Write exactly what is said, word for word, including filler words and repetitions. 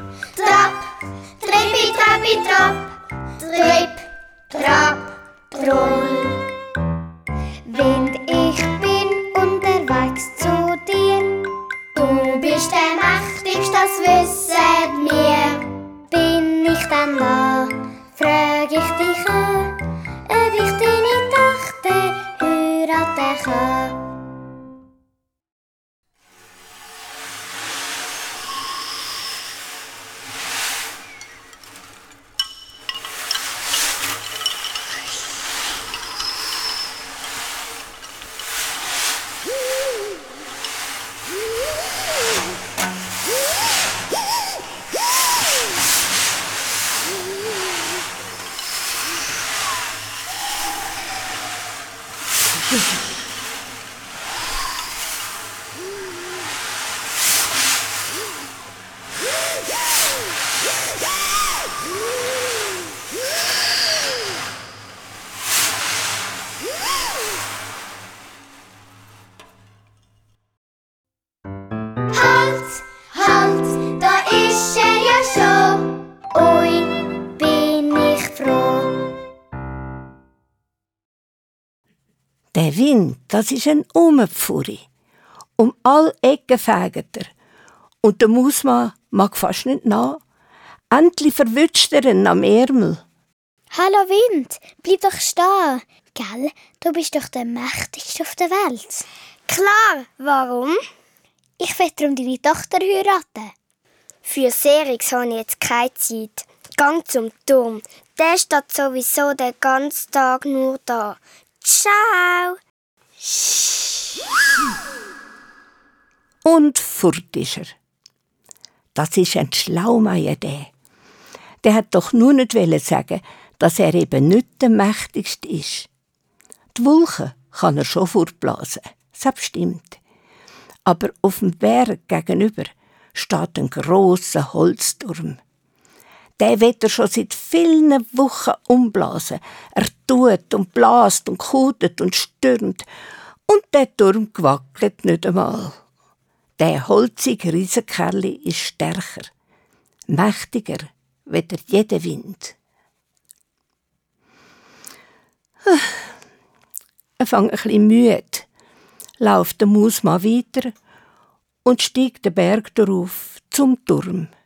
Trab, trippi, trappi, trap, tripp, trab, troll. Wind, ich bin unterwegs zu dir. Du bist der Mächtigste, das wissen wir. Bin ich dann da, frag ich dich an, ob ich deine Tochter heiraten kann. Der Wind, das ist ein Umepfuri. Um alle Ecken fegt er. Und der Mausmann mag fast nicht nach. Endlich verwünscht er ihn am Ärmel. Hallo Wind, bleib doch stehen. Gell, du bist doch der Mächtigste auf der Welt. Klar, warum? Ich will darum deine Tochter heiraten. Für Serix habe ich jetzt keine Zeit. Gang zum Turm. Der steht sowieso den ganzen Tag nur da. Ciao! Und fort ist er. Das ist ein Schlaumeier, der. Der hat doch nur nicht sagen, dass er eben nicht der Mächtigste ist. Die Wolken kann er schon fortblasen, das stimmt. Aber auf dem Berg gegenüber steht ein grosser Holzturm. Der wird er schon seit vielen Wochen umblasen. Er tut und blast und kutet und stürmt. Und der Turm gewackelt nicht einmal. Der holzige Riesenkerli ist stärker, mächtiger wie jeder Wind. Er fängt ein bisschen müde, läuft der Mausmann weiter und steigt den Berg darauf zum Turm.